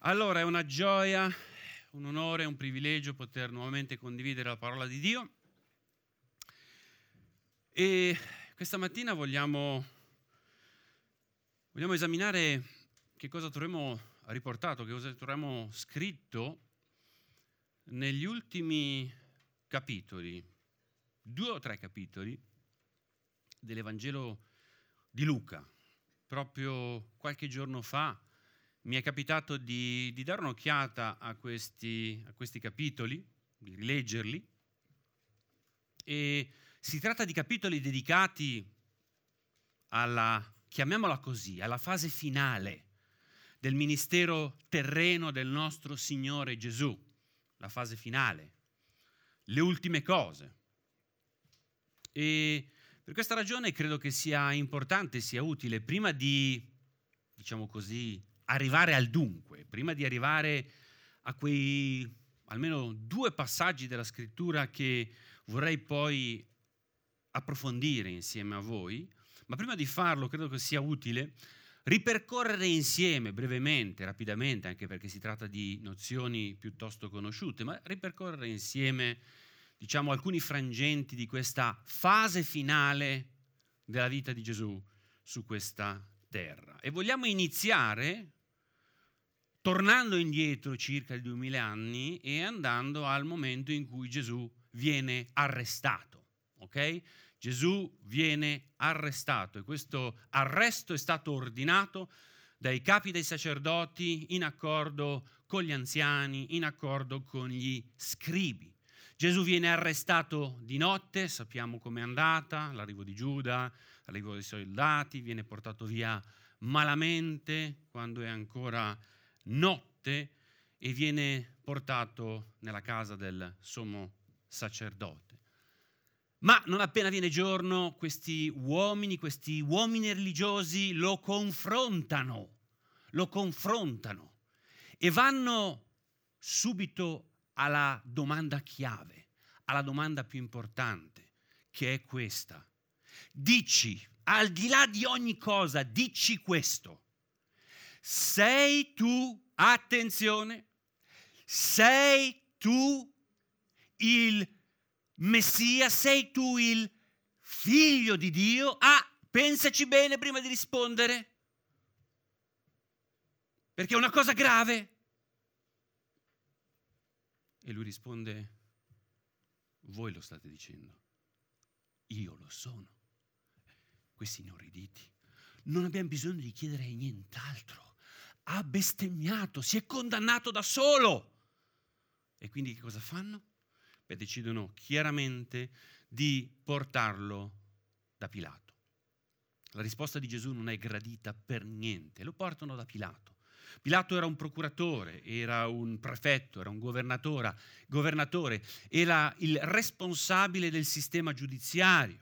Allora è una gioia, un onore, un privilegio poter nuovamente condividere la parola di Dio e questa mattina vogliamo esaminare che cosa troviamo riportato, che cosa troviamo scritto negli ultimi capitoli, 2 o 3 capitoli dell'Evangelo di Luca. Proprio qualche giorno fa mi è capitato di dare un'occhiata a questi capitoli, di rileggerli, e si tratta di capitoli dedicati alla, chiamiamola così, alla fase finale del ministero terreno del nostro Signore Gesù, la fase finale, le ultime cose. E per questa ragione credo che sia importante, sia utile, prima di, diciamo così, arrivare al dunque, prima di arrivare a quei almeno 2 passaggi della scrittura che vorrei poi approfondire insieme a voi, ma prima di farlo credo che sia utile ripercorrere insieme brevemente, rapidamente, anche perché si tratta di nozioni piuttosto conosciute, ma ripercorrere insieme, diciamo, alcuni frangenti di questa fase finale della vita di Gesù su questa terra. E vogliamo iniziare tornando indietro circa 2000 anni e andando al momento in cui Gesù viene arrestato, ok? Gesù viene arrestato e questo arresto è stato ordinato dai capi dei sacerdoti in accordo con gli anziani, in accordo con gli scribi. Gesù viene arrestato di notte, sappiamo com'è andata, l'arrivo di Giuda, l'arrivo dei soldati, viene portato via malamente quando è ancora notte e viene portato nella casa del sommo sacerdote. Ma non appena viene giorno, questi uomini religiosi lo confrontano e vanno subito alla domanda chiave, alla domanda più importante, che è questa. Dici, al di là di ogni cosa, dici questo. Sei tu, attenzione, sei tu il Messia, sei tu il figlio di Dio? Pensaci bene prima di rispondere, perché è una cosa grave. E lui risponde, voi lo state dicendo, io lo sono. Questi inorriditi, non abbiamo bisogno di chiedere nient'altro. Ha bestemmiato, si è condannato da solo. E quindi che cosa fanno? Beh, decidono chiaramente di portarlo da Pilato. La risposta di Gesù non è gradita per niente, lo portano da Pilato. Pilato era un procuratore, era un prefetto, era un governatore, era il responsabile del sistema giudiziario.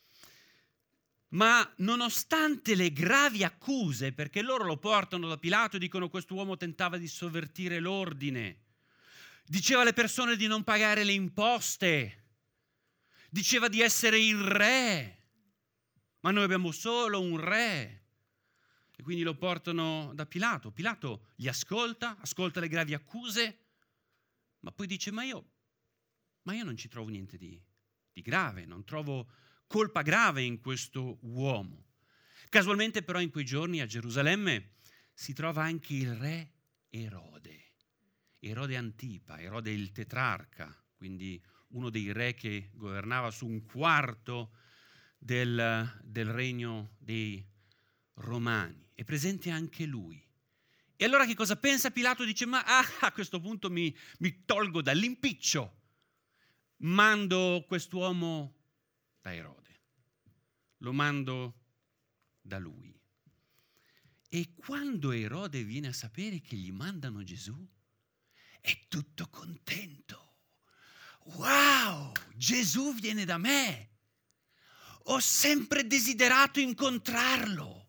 Ma nonostante le gravi accuse, perché loro lo portano da Pilato e dicono quest'uomo tentava di sovvertire l'ordine, diceva alle persone di non pagare le imposte, diceva di essere il re, ma noi abbiamo solo un re. E quindi lo portano da Pilato. Pilato li ascolta le gravi accuse, ma poi dice ma io non ci trovo niente di grave, non trovo colpa grave in questo uomo. Casualmente però in quei giorni a Gerusalemme si trova anche il re Erode Antipa, Erode il tetrarca, quindi uno dei re che governava su un quarto del regno dei Romani. È presente anche lui. E allora che cosa pensa Pilato? Dice, ma a questo punto mi tolgo dall'impiccio, mando quest'uomo da Erode, lo mando da lui. E quando Erode viene a sapere che gli mandano Gesù, è tutto contento. Wow, Gesù viene da me. Ho sempre desiderato incontrarlo.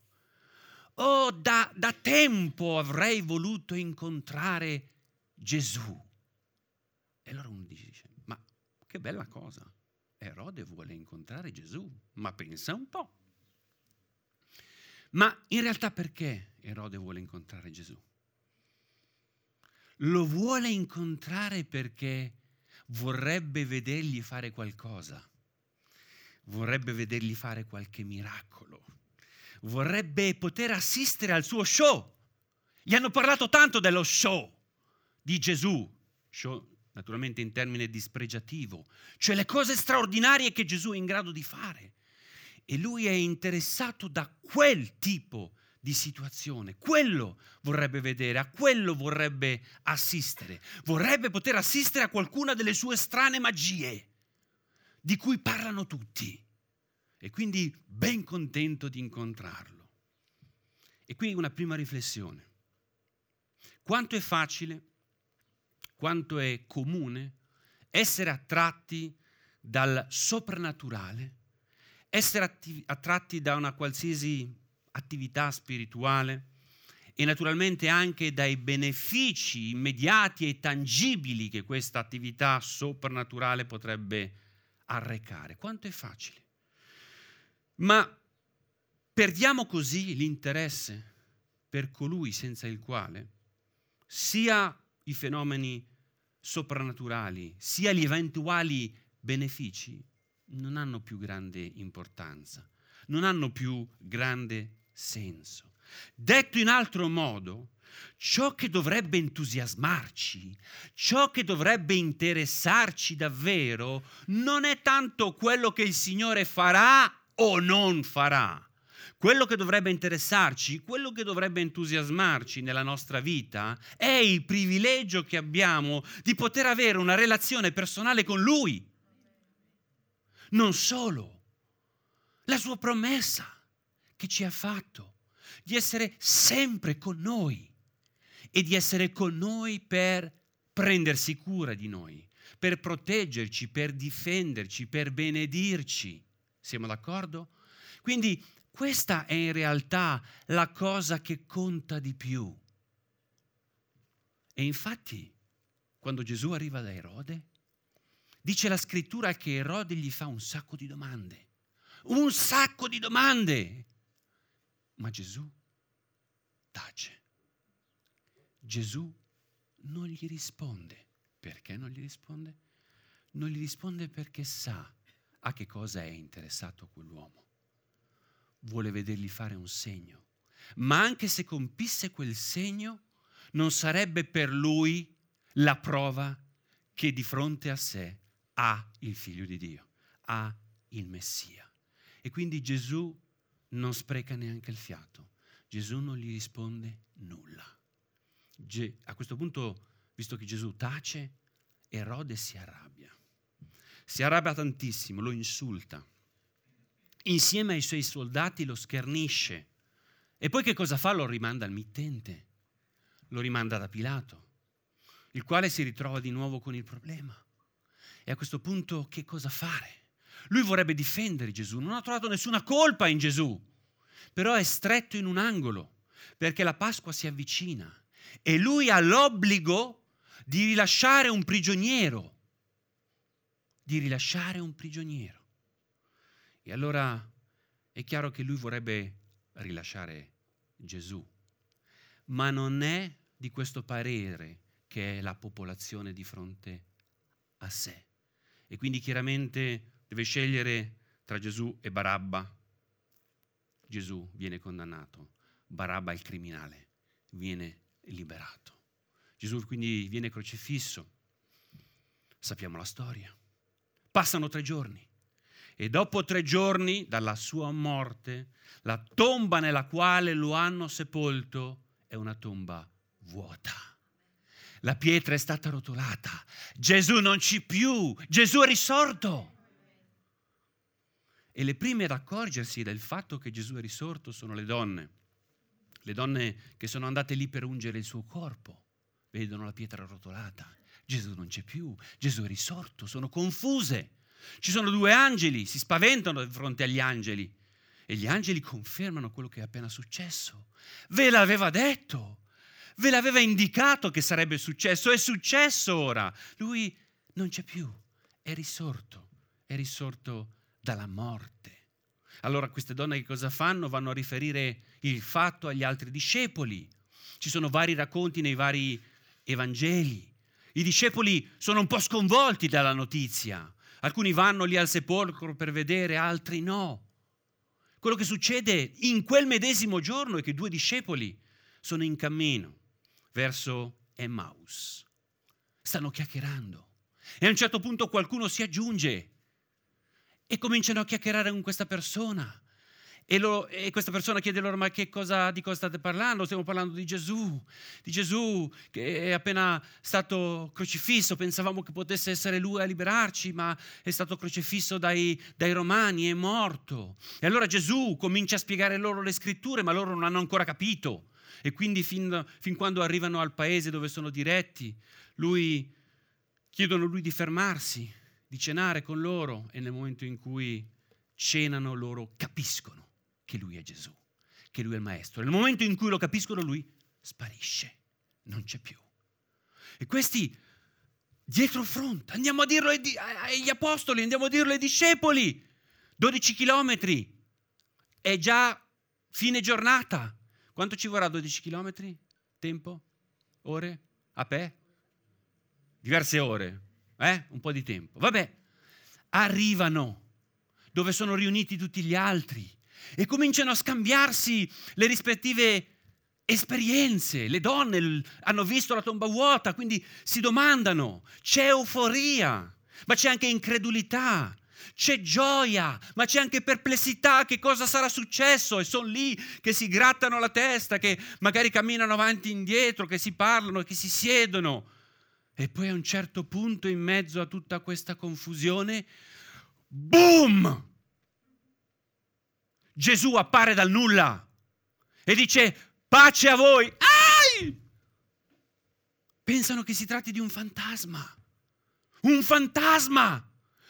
Da tempo avrei voluto incontrare Gesù. E allora uno dice, ma che bella cosa. Erode vuole incontrare Gesù, ma pensa un po'. Ma in realtà perché Erode vuole incontrare Gesù? lo vuole incontrare perché vorrebbe vedergli fare qualcosa, vorrebbe vedergli fare qualche miracolo, vorrebbe poter assistere al suo show. Gli hanno parlato tanto dello show di Gesù, show naturalmente in termine dispregiativo, cioè le cose straordinarie che Gesù è in grado di fare. E lui è interessato da quel tipo di situazione, quello vorrebbe vedere, a quello vorrebbe assistere, vorrebbe poter assistere a qualcuna delle sue strane magie di cui parlano tutti, e quindi ben contento di incontrarlo. E qui una prima riflessione: quanto è facile, quanto è comune essere attratti dal soprannaturale, essere attratti da una qualsiasi attività spirituale e naturalmente anche dai benefici immediati e tangibili che questa attività soprannaturale potrebbe arrecare. Quanto è facile. Ma perdiamo così l'interesse per colui senza il quale sia i fenomeni soprannaturali sia gli eventuali benefici non hanno più grande importanza, non hanno più grande senso. Detto in altro modo, ciò che dovrebbe entusiasmarci, ciò che dovrebbe interessarci davvero, non è tanto quello che il Signore farà o non farà. Quello che dovrebbe interessarci, quello che dovrebbe entusiasmarci nella nostra vita è il privilegio che abbiamo di poter avere una relazione personale con Lui. Non solo, la sua promessa che ci ha fatto di essere sempre con noi e di essere con noi per prendersi cura di noi, per proteggerci, per difenderci, per benedirci. Siamo d'accordo? Quindi questa è in realtà la cosa che conta di più. E infatti, quando Gesù arriva da Erode, dice la scrittura che Erode gli fa un sacco di domande. Un sacco di domande! Ma Gesù tace. Gesù non gli risponde. Perché non gli risponde? Non gli risponde perché sa a che cosa è interessato quell'uomo. Vuole vedergli fare un segno. Ma anche se compisse quel segno, non sarebbe per lui la prova che di fronte a sé ha il Figlio di Dio, ha il Messia. E quindi Gesù non spreca neanche il fiato. Gesù non gli risponde nulla. A questo punto, visto che Gesù tace, Erode si arrabbia. Si arrabbia tantissimo, lo insulta. Insieme ai suoi soldati lo schernisce. E poi che cosa fa? Lo rimanda al mittente. Lo rimanda da Pilato, il quale si ritrova di nuovo con il problema. E a questo punto che cosa fare? Lui vorrebbe difendere Gesù, non ha trovato nessuna colpa in Gesù, però è stretto in un angolo perché la Pasqua si avvicina e lui ha l'obbligo di rilasciare un prigioniero, E allora è chiaro che lui vorrebbe rilasciare Gesù, ma non è di questo parere che è la popolazione di fronte a sé. E quindi chiaramente deve scegliere tra Gesù e Barabba. Gesù viene condannato, Barabba il criminale viene liberato. Gesù quindi viene crocifisso. Sappiamo la storia. Passano 3 giorni e dopo 3 giorni dalla sua morte la tomba nella quale lo hanno sepolto è una tomba vuota. La pietra è stata rotolata. Gesù non c'è più. Gesù è risorto. E le prime ad accorgersi del fatto che Gesù è risorto sono le donne. Le donne che sono andate lì per ungere il suo corpo. Vedono la pietra rotolata. Gesù non c'è più. Gesù è risorto. Sono confuse. Ci sono 2 angeli. Si spaventano di fronte agli angeli. E gli angeli confermano quello che è appena successo. Ve l'aveva detto. Ve l'aveva indicato che sarebbe successo, è successo ora. Lui non c'è più, è risorto dalla morte. Allora queste donne che cosa fanno? Vanno a riferire il fatto agli altri discepoli. Ci sono vari racconti nei vari evangeli. I discepoli sono un po' sconvolti dalla notizia. Alcuni vanno lì al sepolcro per vedere, altri no. Quello che succede in quel medesimo giorno è che 2 discepoli sono in cammino verso Emmaus. Stanno chiacchierando e a un certo punto qualcuno si aggiunge e cominciano a chiacchierare con questa persona. E questa persona chiede loro: ma di cosa state parlando? Stiamo parlando di Gesù che è appena stato crocifisso, pensavamo che potesse essere lui a liberarci, ma è stato crocifisso dai romani, è morto. E allora Gesù comincia a spiegare loro le scritture, ma loro non hanno ancora capito. E quindi fin quando arrivano al paese dove sono diretti, chiedono lui di fermarsi, di cenare con loro, e nel momento in cui cenano loro capiscono che lui è Gesù, che lui è il maestro. Nel momento in cui lo capiscono, lui sparisce, non c'è più. E questi dietro fronte, andiamo a dirlo agli apostoli, andiamo a dirlo ai discepoli, 12 chilometri, è già fine giornata. Quanto ci vorrà 12 chilometri? Tempo? Ore? A pe? Diverse ore, un po' di tempo. Vabbè, arrivano dove sono riuniti tutti gli altri e cominciano a scambiarsi le rispettive esperienze. Le donne hanno visto la tomba vuota, quindi si domandano, c'è euforia, ma c'è anche incredulità, c'è gioia, ma c'è anche perplessità, che cosa sarà successo? E sono lì che si grattano la testa, che magari camminano avanti e indietro, che si parlano, che si siedono. E poi a un certo punto, in mezzo a tutta questa confusione, boom! Gesù appare dal nulla e dice: pace a voi. Ai! Pensano che si tratti di un fantasma. Un fantasma!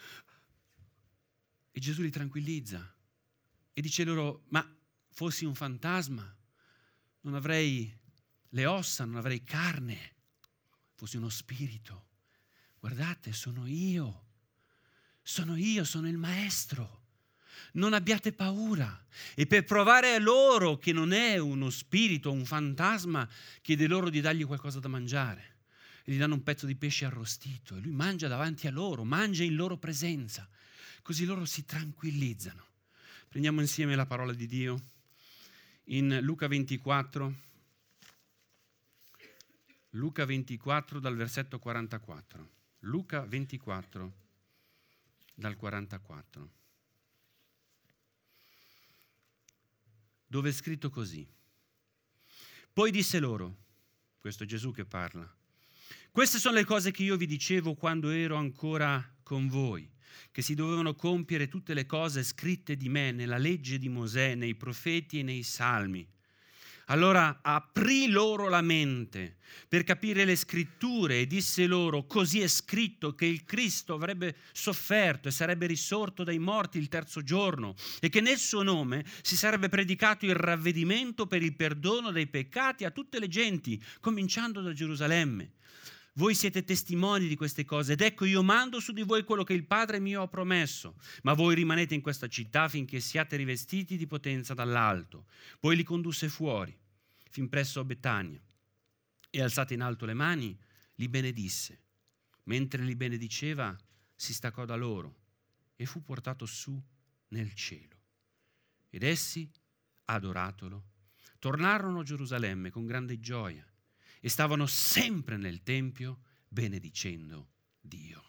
E Gesù li tranquillizza e dice loro: ma fossi un fantasma, non avrei le ossa, non avrei carne, fossi uno spirito. Guardate, sono io, sono il maestro. Non abbiate paura. E per provare a loro che non è uno spirito, un fantasma, chiede loro di dargli qualcosa da mangiare. E gli danno un pezzo di pesce arrostito e lui mangia davanti a loro, mangia in loro presenza. Così loro si tranquillizzano. Prendiamo insieme la parola di Dio in Luca 24. Luca 24 dal versetto 44. Luca 24 dal 44. Dove è scritto così: poi disse loro, questo è Gesù che parla, queste sono le cose che io vi dicevo quando ero ancora con voi, che si dovevano compiere tutte le cose scritte di me nella legge di Mosè, nei profeti e nei salmi. Allora aprì loro la mente per capire le scritture e disse loro: così è scritto che il Cristo avrebbe sofferto e sarebbe risorto dai morti il terzo giorno e che nel suo nome si sarebbe predicato il ravvedimento per il perdono dei peccati a tutte le genti, cominciando da Gerusalemme. Voi siete testimoni di queste cose ed ecco io mando su di voi quello che il Padre mio ha promesso, ma voi rimanete in questa città finché siate rivestiti di potenza dall'alto. Poi li condusse fuori, fin presso a Betania, e alzate in alto le mani, li benedisse. Mentre li benediceva, si staccò da loro e fu portato su nel cielo. Ed essi, adoratolo, tornarono a Gerusalemme con grande gioia e stavano sempre nel Tempio benedicendo Dio.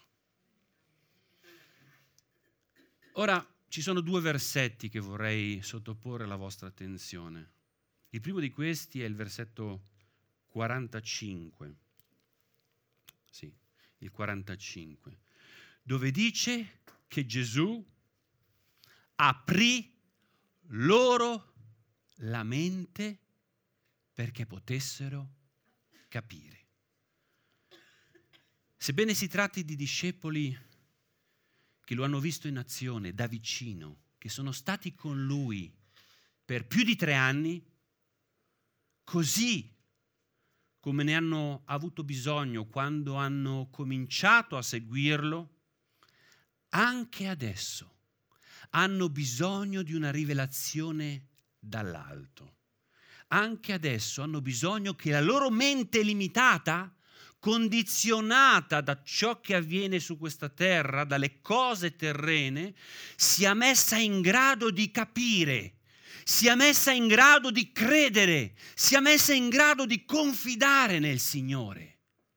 Ora ci sono 2 versetti che vorrei sottoporre alla vostra attenzione. Il primo di questi è il versetto 45. Sì, il 45, dove dice che Gesù aprì loro la mente perché potessero capire. Sebbene si tratti di discepoli che lo hanno visto in azione da vicino, che sono stati con lui per più di 3 anni, così come ne hanno avuto bisogno quando hanno cominciato a seguirlo, anche adesso hanno bisogno di una rivelazione dall'alto. Anche adesso hanno bisogno che la loro mente limitata condizionata da ciò che avviene su questa terra, dalle cose terrene, sia messa in grado di capire, sia messa in grado di credere, sia messa in grado di confidare nel Signore.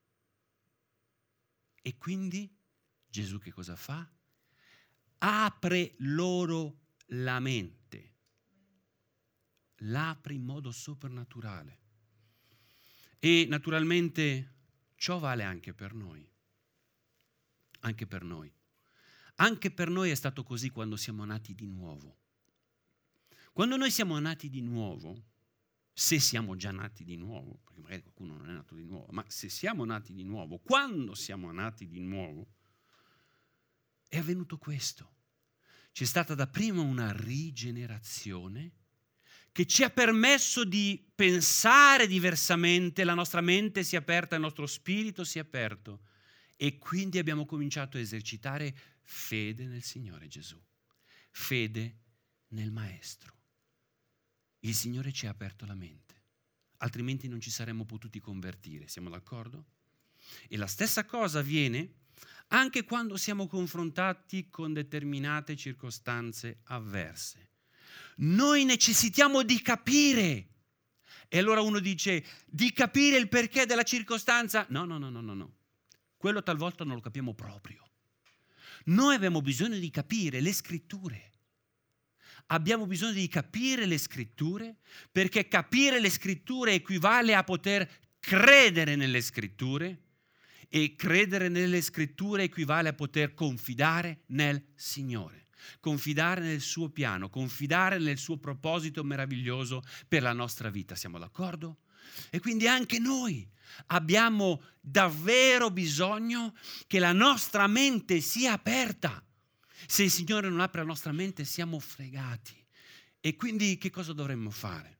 E quindi Gesù che cosa fa? Apre loro la mente, l'apre in modo soprannaturale. E naturalmente ciò vale anche per noi. Anche per noi. Anche per noi è stato così quando siamo nati di nuovo. Quando noi siamo nati di nuovo, se siamo già nati di nuovo, perché magari qualcuno non è nato di nuovo, ma se siamo nati di nuovo, quando siamo nati di nuovo, è avvenuto questo. C'è stata dapprima una rigenerazione che ci ha permesso di pensare diversamente, la nostra mente si è aperta, il nostro spirito si è aperto e quindi abbiamo cominciato a esercitare fede nel Signore Gesù, fede nel Maestro. Il Signore ci ha aperto la mente, altrimenti non ci saremmo potuti convertire, siamo d'accordo? E la stessa cosa avviene anche quando siamo confrontati con determinate circostanze avverse. Noi necessitiamo di capire. E allora uno dice, di capire il perché della circostanza? No. Quello talvolta non lo capiamo proprio. Noi abbiamo bisogno di capire le scritture. Abbiamo bisogno di capire le scritture, perché capire le scritture equivale a poter credere nelle scritture, e credere nelle scritture equivale a poter confidare nel Signore, confidare nel suo piano, confidare nel suo proposito meraviglioso per la nostra vita. Siamo d'accordo? E quindi anche noi abbiamo davvero bisogno che la nostra mente sia aperta. Se il Signore non apre la nostra mente siamo fregati. E quindi che cosa dovremmo fare?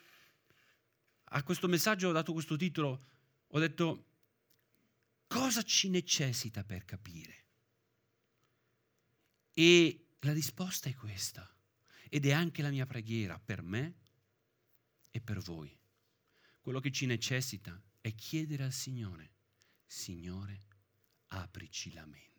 A questo messaggio ho dato questo titolo, ho detto: cosa ci necessita per capire? E la risposta è questa, ed è anche la mia preghiera per me e per voi. Quello che ci necessita è chiedere al Signore: Signore, aprici la mente.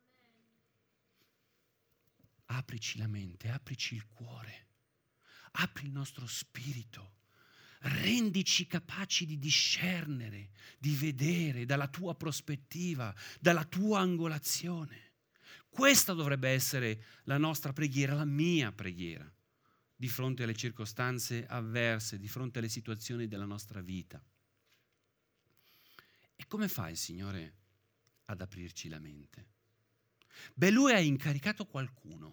Aprici la mente, aprici il cuore, apri il nostro spirito. Rendici capaci di discernere, di vedere dalla tua prospettiva, dalla tua angolazione. Questa dovrebbe essere la nostra preghiera, la mia preghiera, di fronte alle circostanze avverse, di fronte alle situazioni della nostra vita. E come fa il Signore ad aprirci la mente? Beh, Lui ha incaricato qualcuno.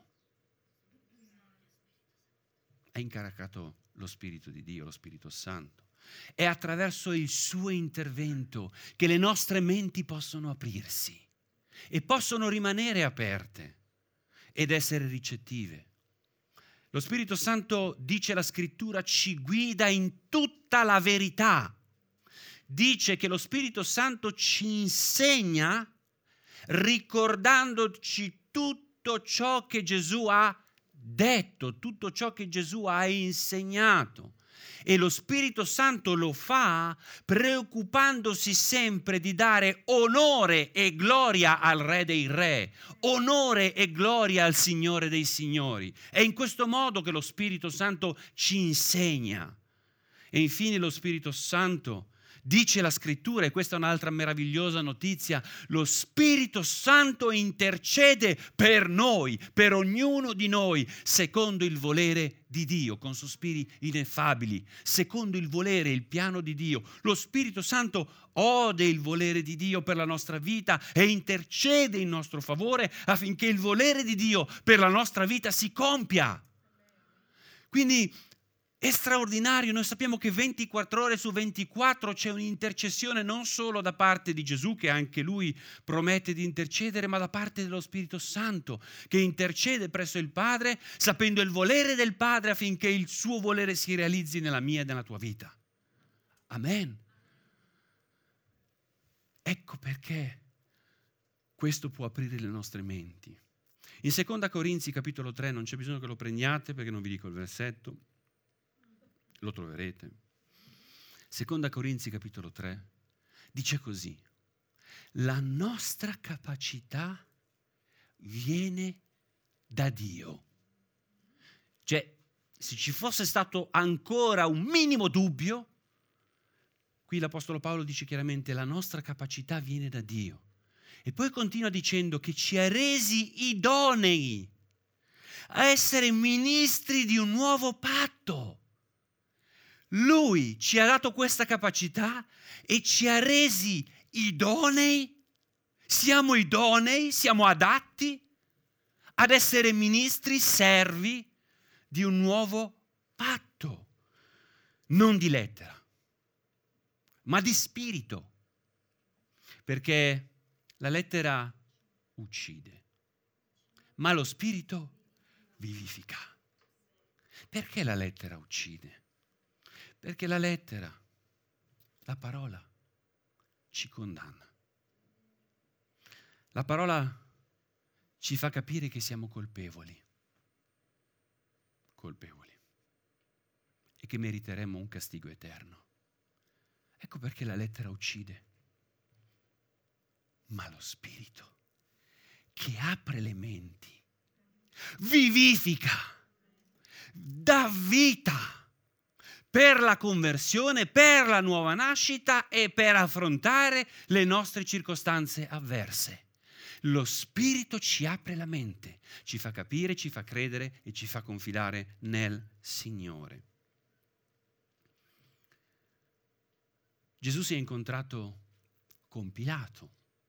Ha incaricato lo Spirito di Dio, lo Spirito Santo. È attraverso il suo intervento che le nostre menti possono aprirsi e possono rimanere aperte ed essere ricettive. Lo Spirito Santo, dice la Scrittura, ci guida in tutta la verità. Dice che lo Spirito Santo ci insegna ricordandoci tutto ciò che Gesù ha detto, tutto ciò che Gesù ha insegnato. E lo Spirito Santo lo fa preoccupandosi sempre di dare onore e gloria al Re dei Re, onore e gloria al Signore dei Signori. È in questo modo che lo Spirito Santo ci insegna. E infine lo Spirito Santo, dice la Scrittura, e questa è un'altra meravigliosa notizia, lo Spirito Santo intercede per noi, per ognuno di noi, secondo il volere di Dio, con sospiri ineffabili, secondo il volere e il piano di Dio. Lo Spirito Santo ode il volere di Dio per la nostra vita e intercede in nostro favore affinché il volere di Dio per la nostra vita si compia. Quindi è straordinario, noi sappiamo che 24 ore su 24 c'è un'intercessione non solo da parte di Gesù, che anche Lui promette di intercedere, ma da parte dello Spirito Santo, che intercede presso il Padre, sapendo il volere del Padre affinché il suo volere si realizzi nella mia e nella tua vita. Amen. Ecco perché questo può aprire le nostre menti. In 2 Corinzi capitolo 3, non c'è bisogno che lo prendiate perché non vi dico il versetto, lo troverete. 2 Corinzi capitolo 3 dice così: La nostra capacità viene da Dio. Cioè, se ci fosse stato ancora un minimo dubbio, qui l'Apostolo Paolo dice chiaramente: la nostra capacità viene da Dio. E poi continua dicendo che ci ha resi idonei a essere ministri di un nuovo patto. Lui ci ha dato questa capacità e ci ha resi idonei. Siamo idonei, siamo adatti ad essere ministri, servi di un nuovo patto, non di lettera, ma di spirito, perché la lettera uccide, ma lo spirito vivifica. Perché la lettera uccide? Perché la lettera, la parola, ci condanna. La parola ci fa capire che siamo colpevoli e che meriteremmo un castigo eterno. Ecco perché la lettera uccide. Ma lo spirito che apre le menti, vivifica, dà vita per la conversione, per la nuova nascita e per affrontare le nostre circostanze avverse. Lo Spirito ci apre la mente, ci fa capire, ci fa credere e ci fa confidare nel Signore. Gesù si è incontrato con Pilato.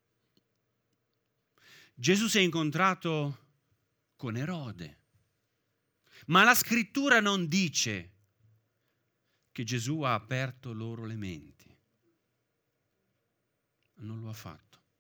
Gesù si è incontrato con Erode. Ma la Scrittura non dice che Gesù ha aperto loro le menti. Non lo ha fatto.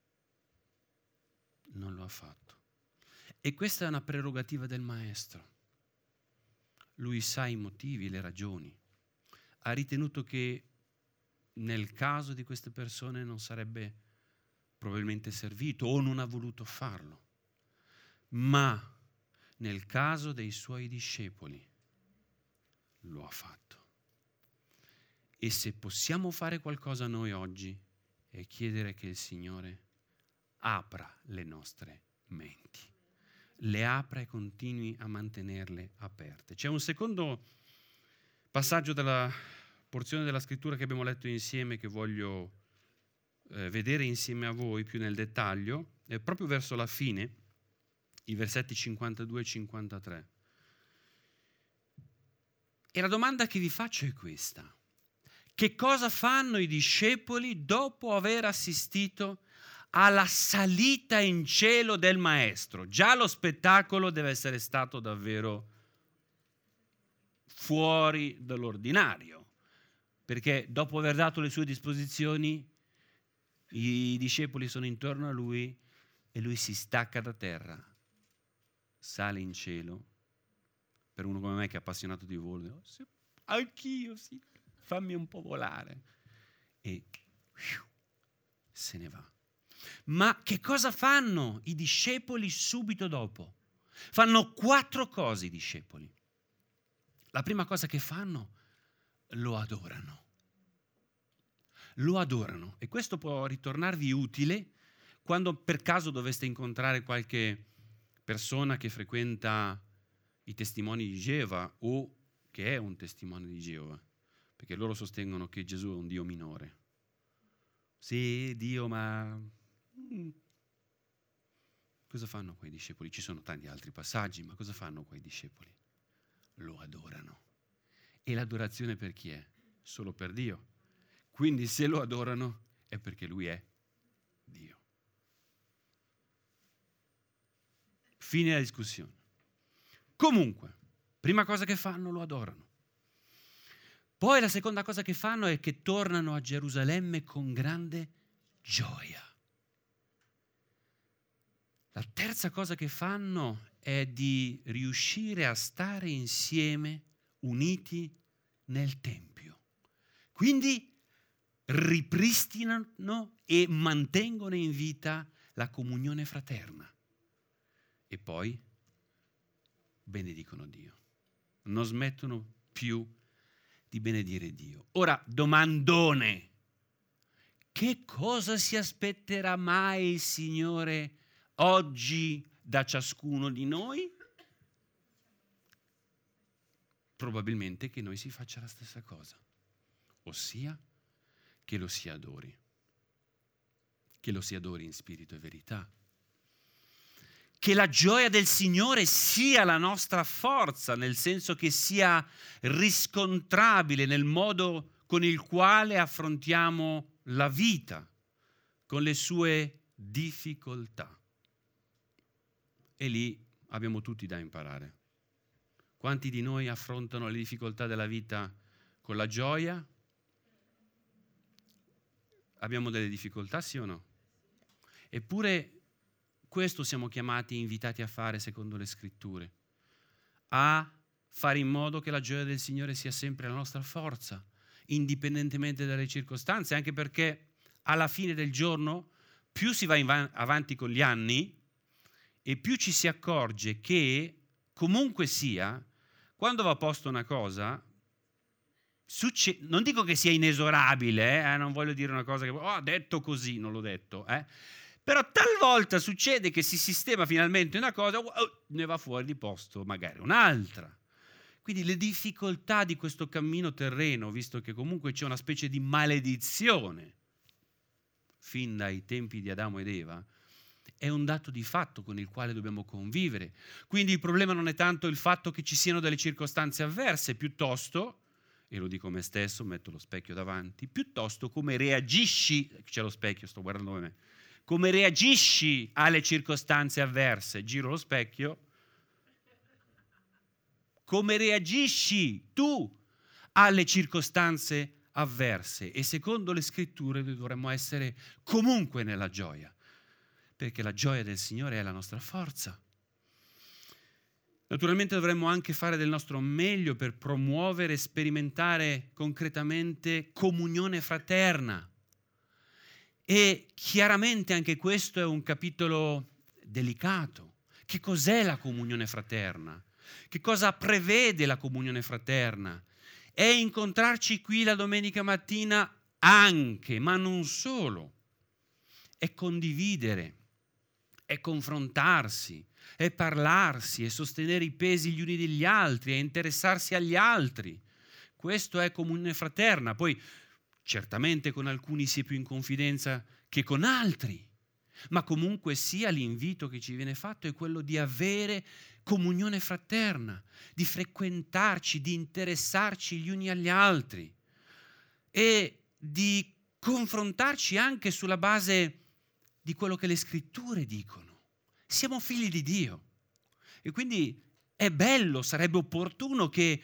Non lo ha fatto. E questa è una prerogativa del Maestro. Lui sa i motivi, le ragioni. Ha ritenuto che nel caso di queste persone non sarebbe probabilmente servito o non ha voluto farlo. Ma nel caso dei suoi discepoli lo ha fatto. E se possiamo fare qualcosa noi oggi è chiedere che il Signore apra le nostre menti, le apra e continui a mantenerle aperte. C'è un secondo passaggio della porzione della scrittura che abbiamo letto insieme che voglio vedere insieme a voi più nel dettaglio, è proprio verso la fine, i versetti 52 e 53. E la domanda che vi faccio è questa: che cosa fanno i discepoli dopo aver assistito alla salita in cielo del Maestro? Già lo spettacolo deve essere stato davvero fuori dall'ordinario, perché dopo aver dato le sue disposizioni, i discepoli sono intorno a lui e lui si stacca da terra, sale in cielo. Per uno come me che è appassionato di volo, anch'io sì, fammi un po' volare, e se ne va. Ma che cosa fanno i discepoli subito dopo? Fanno 4 cose i discepoli. La prima cosa che fanno, lo adorano. Lo adorano, e questo può ritornarvi utile quando per caso doveste incontrare qualche persona che frequenta i testimoni di Geova o che è un testimone di Geova, perché loro sostengono che Gesù è un Dio minore. Sì, Dio, ma cosa fanno quei discepoli? Ci sono tanti altri passaggi, ma cosa fanno quei discepoli? Lo adorano. E l'adorazione per chi è? Solo per Dio. Quindi se lo adorano è perché Lui è Dio. Fine della discussione. Comunque, prima cosa che fanno, lo adorano. Poi la seconda cosa che fanno è che tornano a Gerusalemme con grande gioia. La terza cosa che fanno è di riuscire a stare insieme, uniti nel Tempio. Quindi ripristinano e mantengono in vita la comunione fraterna. E poi benedicono Dio. Non smettono più di benedire Dio. Ora, domandone: Che cosa si aspetterà mai il Signore oggi da ciascuno di noi? Probabilmente che noi si faccia la stessa cosa, ossia che lo si adori in spirito e verità. Che la gioia del Signore sia la nostra forza, nel senso che sia riscontrabile nel modo con il quale affrontiamo la vita, con le sue difficoltà. E lì abbiamo tutti da imparare. Quanti di noi affrontano le difficoltà della vita con la gioia? Abbiamo delle difficoltà, sì o no? Eppure questo siamo chiamati, invitati a fare secondo le Scritture, a fare in modo che la gioia del Signore sia sempre la nostra forza, indipendentemente dalle circostanze, anche perché alla fine del giorno più si va avanti con gli anni e più ci si accorge che comunque sia, quando va a posto una cosa, non dico che sia inesorabile, non voglio dire una cosa che ha detto così, non l'ho detto, però talvolta succede che si sistema finalmente una cosa, ne va fuori di posto magari un'altra. Quindi le difficoltà di questo cammino terreno, visto che comunque c'è una specie di maledizione fin dai tempi di Adamo ed Eva, è un dato di fatto con il quale dobbiamo convivere. Quindi il problema non è tanto il fatto che ci siano delle circostanze avverse, piuttosto, e lo dico a me stesso, metto lo specchio davanti, piuttosto come reagisci, c'è lo specchio, sto guardando me, come reagisci alle circostanze avverse, giro lo specchio, come reagisci tu alle circostanze avverse. E secondo le Scritture noi dovremmo essere comunque nella gioia, perché la gioia del Signore è la nostra forza. Naturalmente dovremmo anche fare del nostro meglio per promuovere e sperimentare concretamente comunione fraterna. E chiaramente anche questo è un capitolo delicato. Che cos'è la comunione fraterna? Che cosa prevede la comunione fraterna? È incontrarci qui la domenica mattina anche, ma non solo. È condividere, è confrontarsi, è parlarsi, è sostenere i pesi gli uni degli altri, è interessarsi agli altri. Questo è comunione fraterna. Poi certamente con alcuni si è più in confidenza che con altri, ma comunque sia l'invito che ci viene fatto è quello di avere comunione fraterna, di frequentarci, di interessarci gli uni agli altri e di confrontarci anche sulla base di quello che le Scritture dicono. Siamo figli di Dio e quindi è bello, sarebbe opportuno che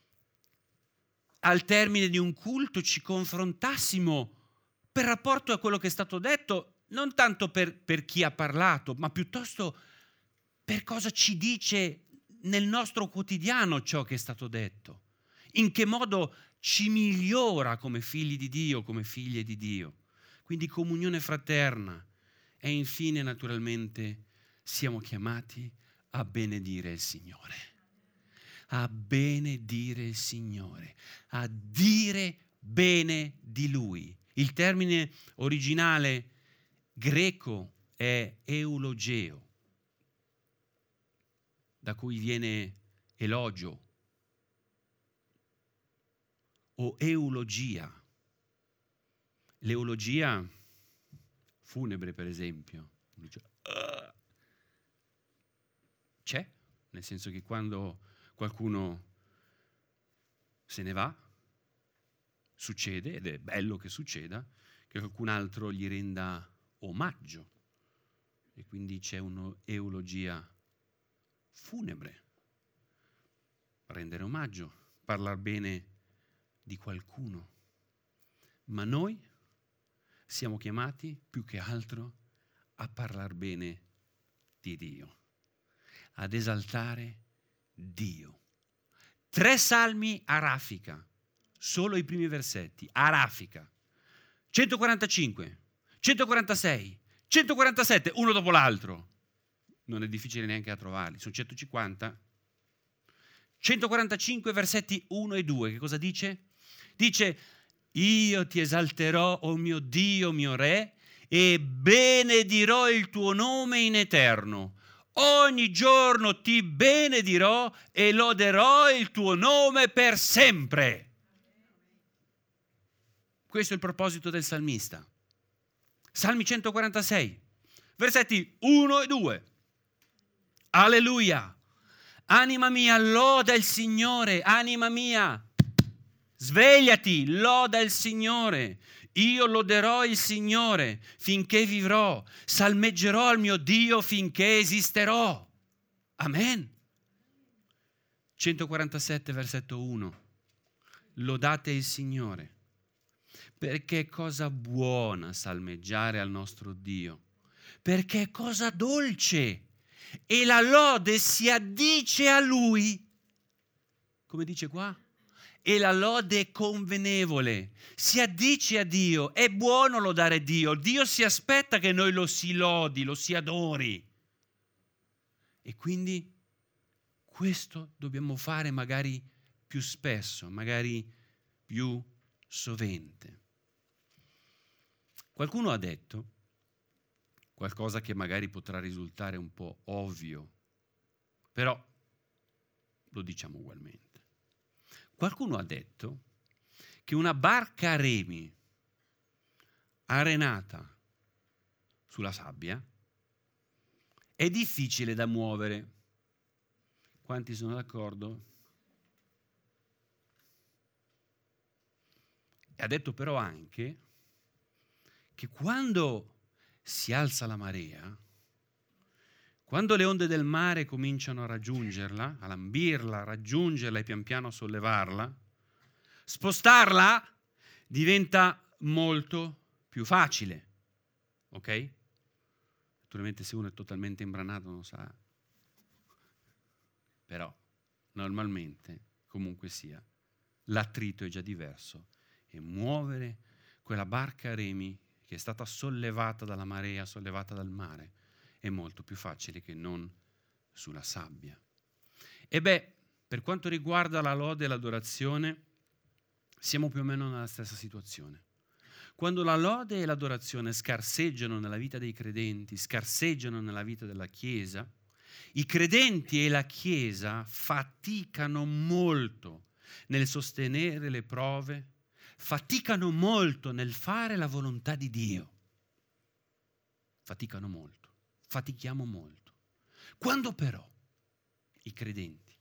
al termine di un culto ci confrontassimo per rapporto a quello che è stato detto, non tanto per chi ha parlato, ma piuttosto per cosa ci dice nel nostro quotidiano ciò che è stato detto, in che modo ci migliora come figli di Dio, come figlie di Dio. Quindi comunione fraterna e infine naturalmente siamo chiamati a benedire il Signore. A benedire il Signore, a dire bene di Lui. Il termine originale greco è eulogeo, da cui viene elogio o eulogia. L'eulogia funebre, per esempio, c'è, nel senso che quando qualcuno se ne va, succede, ed è bello che succeda, che qualcun altro gli renda omaggio. E quindi c'è un'eulogia funebre. Rendere omaggio, parlare bene di qualcuno. Ma noi siamo chiamati più che altro a parlare bene di Dio, ad esaltare Dio. 3 salmi a raffica, solo i primi versetti, a raffica. 145, 146, 147, uno dopo l'altro. Non è difficile neanche a trovarli, sono 150. 145 versetti 1 e 2, che cosa dice? Dice, Io ti esalterò, o mio Dio, mio Re, e benedirò il tuo nome in eterno. Ogni giorno ti benedirò e loderò il tuo nome per sempre. Questo è il proposito del salmista. Salmi 146, versetti 1 e 2. Alleluia! Anima mia, loda il Signore, anima mia, svegliati, loda il Signore. Io loderò il Signore finché vivrò, salmeggerò al mio Dio finché esisterò. Amen. 147, versetto 1. Lodate il Signore, perché è cosa buona salmeggiare al nostro Dio, perché è cosa dolce e la lode si addice a Lui. Come dice qua? E la lode è convenevole, si addice a Dio, è buono lodare Dio, Dio si aspetta che noi lo si lodi, lo si adori. E quindi questo dobbiamo fare magari più spesso, magari più sovente. Qualcuno ha detto qualcosa che magari potrà risultare un po' ovvio, però lo diciamo ugualmente. Qualcuno ha detto che una barca a remi arenata sulla sabbia è difficile da muovere. Quanti sono d'accordo? E ha detto però anche che quando si alza la marea, quando le onde del mare cominciano a raggiungerla, a lambirla, a raggiungerla e pian piano a sollevarla, spostarla diventa molto più facile, ok? Naturalmente se uno è totalmente imbranato non sa, però normalmente, comunque sia, l'attrito è già diverso e muovere quella barca a remi che è stata sollevata dalla marea, sollevata dal mare, è molto più facile che non sulla sabbia. E beh, per quanto riguarda la lode e l'adorazione, siamo più o meno nella stessa situazione. Quando la lode e l'adorazione scarseggiano nella vita dei credenti, scarseggiano nella vita della Chiesa, i credenti e la Chiesa faticano molto nel sostenere le prove, faticano molto nel fare la volontà di Dio. Faticano molto, fatichiamo molto. Quando però i credenti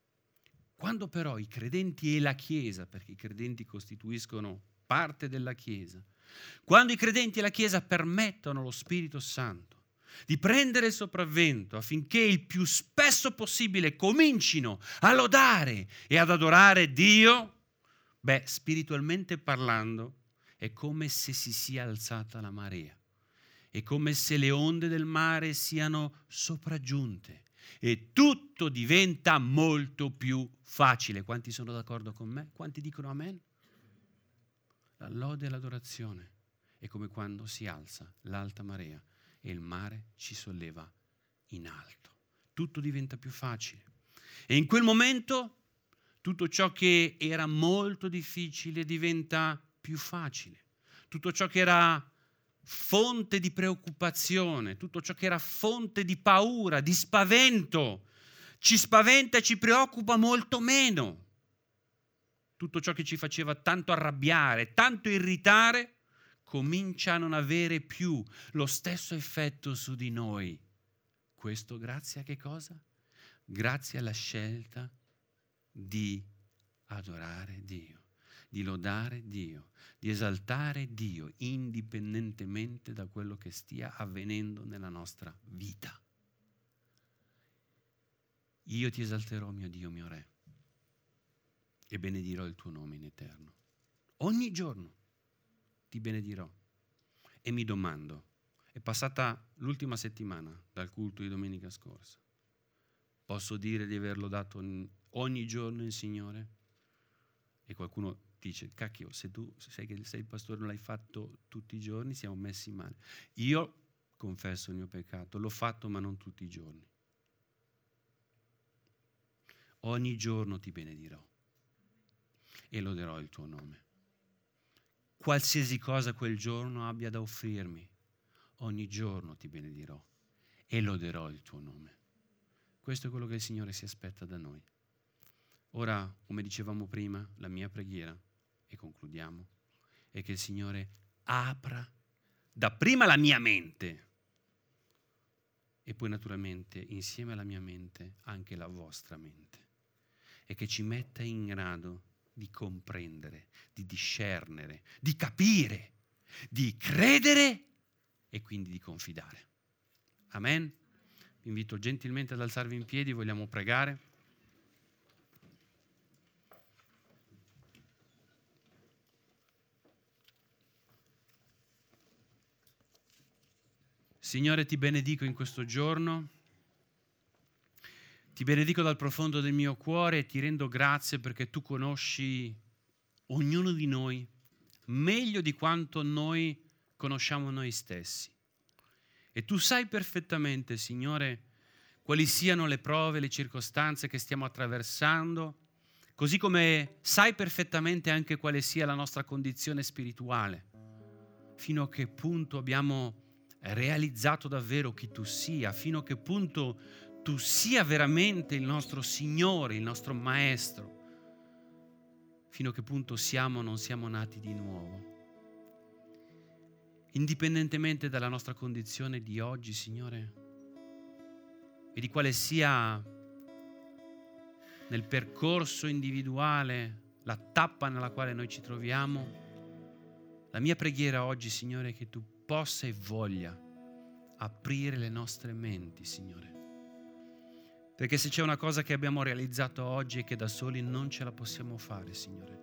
e la Chiesa, perché i credenti costituiscono parte della Chiesa, quando i credenti e la Chiesa permettono allo Spirito Santo di prendere il sopravvento affinché il più spesso possibile comincino a lodare e ad adorare Dio, beh, spiritualmente parlando, è come se si sia alzata la marea. È come se le onde del mare siano sopraggiunte e tutto diventa molto più facile. Quanti sono d'accordo con me? Quanti dicono amen? La lode e l'adorazione è come quando si alza l'alta marea e il mare ci solleva in alto. Tutto diventa più facile. E in quel momento tutto ciò che era molto difficile diventa più facile. Tutto ciò che era fonte di preoccupazione, tutto ciò che era fonte di paura, di spavento, ci spaventa e ci preoccupa molto meno. Tutto ciò che ci faceva tanto arrabbiare, tanto irritare, comincia a non avere più lo stesso effetto su di noi. Questo grazie a che cosa? Grazie alla scelta di adorare Dio, di lodare Dio, di esaltare Dio, indipendentemente da quello che stia avvenendo nella nostra vita. Io ti esalterò, mio Dio, mio Re, e benedirò il tuo nome in eterno. Ogni giorno ti benedirò. E mi domando, è passata l'ultima settimana dal culto di domenica scorsa, posso dire di averlo dato ogni giorno il Signore? E qualcuno dice, cacchio, se tu sai che sei il pastore non l'hai fatto tutti i giorni, siamo messi male. Io confesso il mio peccato, l'ho fatto ma non tutti i giorni. Ogni giorno ti benedirò e loderò il tuo nome. qualsiasi cosa quel giorno abbia da offrirmi, ogni giorno ti benedirò e loderò il tuo nome. Questo è quello che il Signore si aspetta da noi. Ora, come dicevamo prima, la mia preghiera, e concludiamo, è che il Signore apra dapprima la mia mente e poi naturalmente insieme alla mia mente anche la vostra mente, e che ci metta in grado di comprendere, di discernere, di capire, di credere e quindi di confidare. Amen. Vi invito gentilmente ad alzarvi in piedi, vogliamo pregare. Signore, ti benedico in questo giorno, ti benedico dal profondo del mio cuore e ti rendo grazie perché tu conosci ognuno di noi meglio di quanto noi conosciamo noi stessi. E tu sai perfettamente, Signore, quali siano le prove, le circostanze che stiamo attraversando, così come sai perfettamente anche quale sia la nostra condizione spirituale, fino a che punto abbiamo realizzato davvero chi tu sia, fino a che punto tu sia veramente il nostro Signore, il nostro Maestro, fino a che punto siamo o non siamo nati di nuovo. Indipendentemente dalla nostra condizione di oggi, Signore, e di quale sia nel percorso individuale la tappa nella quale noi ci troviamo, la mia preghiera oggi, Signore, è che tu possa e voglia aprire le nostre menti, Signore. Perché se c'è una cosa che abbiamo realizzato oggi è che da soli non ce la possiamo fare, Signore.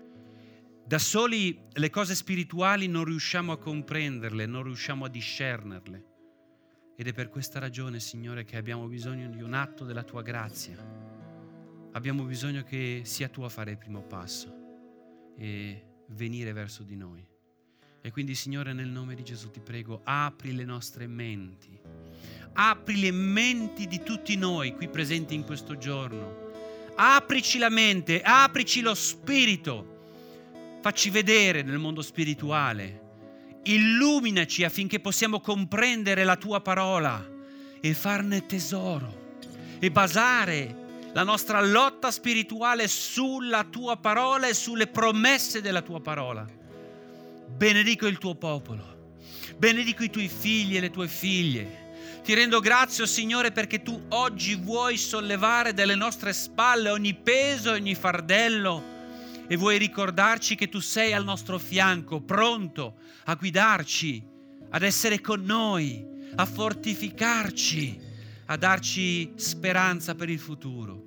Da soli le cose spirituali non riusciamo a comprenderle, non riusciamo a discernerle. Ed è per questa ragione, Signore, che abbiamo bisogno di un atto della tua grazia. Abbiamo bisogno che sia tu a fare il primo passo e venire verso di noi. E quindi, Signore, nel nome di Gesù ti prego, apri le nostre menti, apri le menti di tutti noi qui presenti in questo giorno, aprici la mente, aprici lo spirito, facci vedere nel mondo spirituale, illuminaci affinché possiamo comprendere la tua parola e farne tesoro e basare la nostra lotta spirituale sulla tua parola e sulle promesse della tua parola. Benedico il tuo popolo, benedico i tuoi figli e le tue figlie. Ti rendo grazie, Signore, perché tu oggi vuoi sollevare dalle nostre spalle ogni peso e ogni fardello e vuoi ricordarci che tu sei al nostro fianco, pronto a guidarci, ad essere con noi, a fortificarci, a darci speranza per il futuro.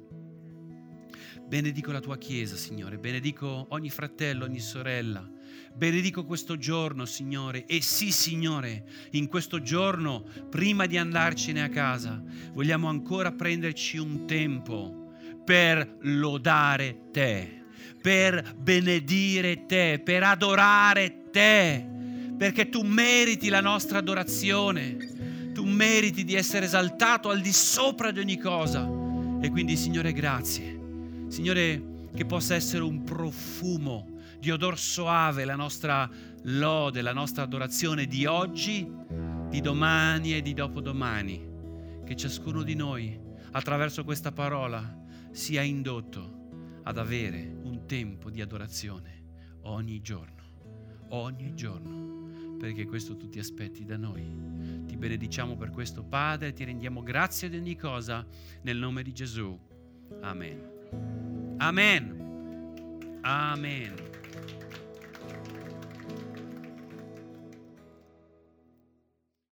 Benedico la tua Chiesa, Signore, benedico ogni fratello, ogni sorella. Benedico questo giorno, Signore, e sì, Signore, in questo giorno, prima di andarcene a casa, vogliamo ancora prenderci un tempo per lodare Te, per benedire Te, per adorare Te, perché Tu meriti la nostra adorazione, Tu meriti di essere esaltato al di sopra di ogni cosa. E quindi, Signore, grazie. Signore, che possa essere un profumo di odor soave la nostra lode, la nostra adorazione di oggi, di domani e di dopodomani. Che ciascuno di noi, attraverso questa parola, sia indotto ad avere un tempo di adorazione ogni giorno, perché questo tu ti aspetti da noi. Ti benediciamo per questo, Padre, ti rendiamo grazie di ogni cosa, nel nome di Gesù. Amen. Amen. Amen.